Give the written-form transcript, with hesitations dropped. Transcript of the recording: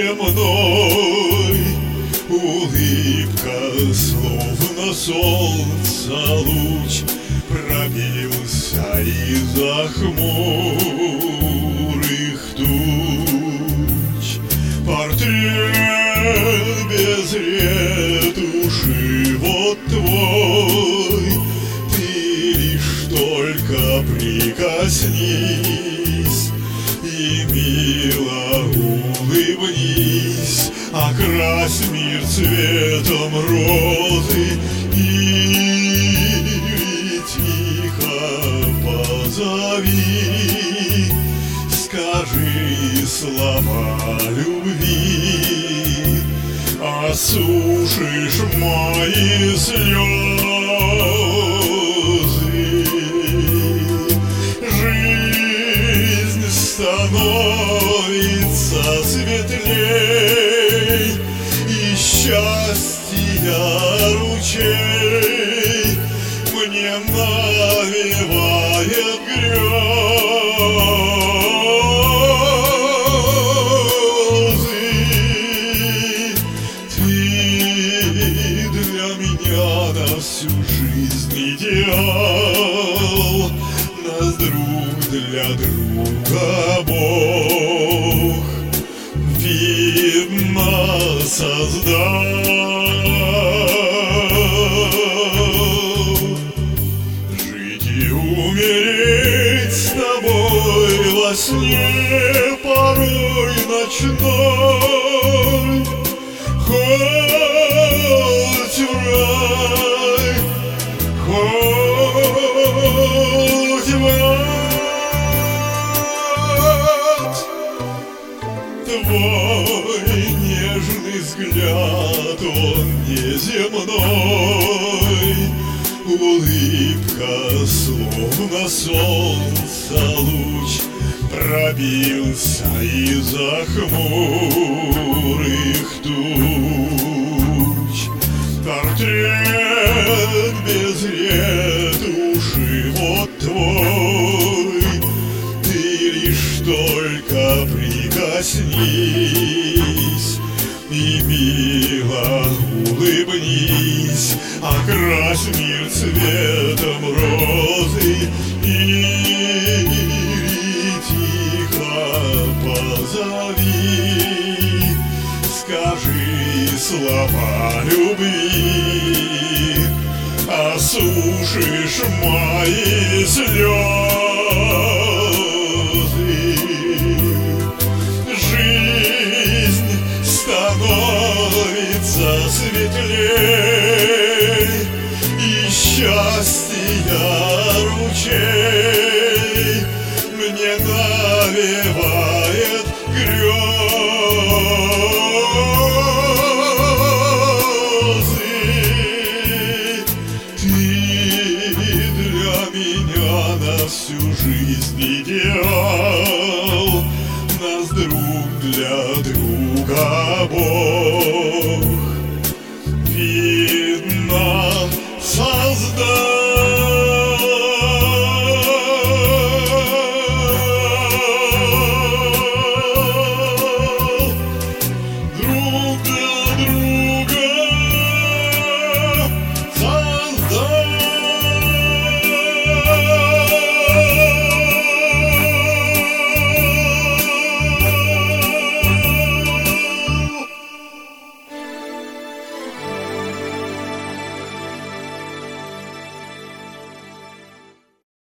неземной. Улыбка, словно солнца луч, пробился из-за хмурых туч. Портрет без ретуши вот твой, ты лишь только прикоснись и мило улыбнись, окрась мир цветом розы или тихо позови, скажи слова любви, осушишь мои слезы. Жизнь становится светлей, и счастья ручей мне навевает грезы. Ты для меня на всю жизнь идеал, нас друг для друга Бог видно создал. Жить и умереть с тобой во сне порой ночной, хоть в рай, хоть в ад. Твой нежный взгляд, он неземной. Улыбка, словно солнца луч, пробился из-за хмурых туч. Портрет без ретуши вот твой, ты лишь только прикоснись и мило улыбнись, окрась мир цветом розы или тихо позови, скажи слова любви, осушишь мои слезы. Жизнь становится светлей, и счастья ручей мне навевает грезы. Ты для меня на всю жизнь идеал, нас друг для друга Бог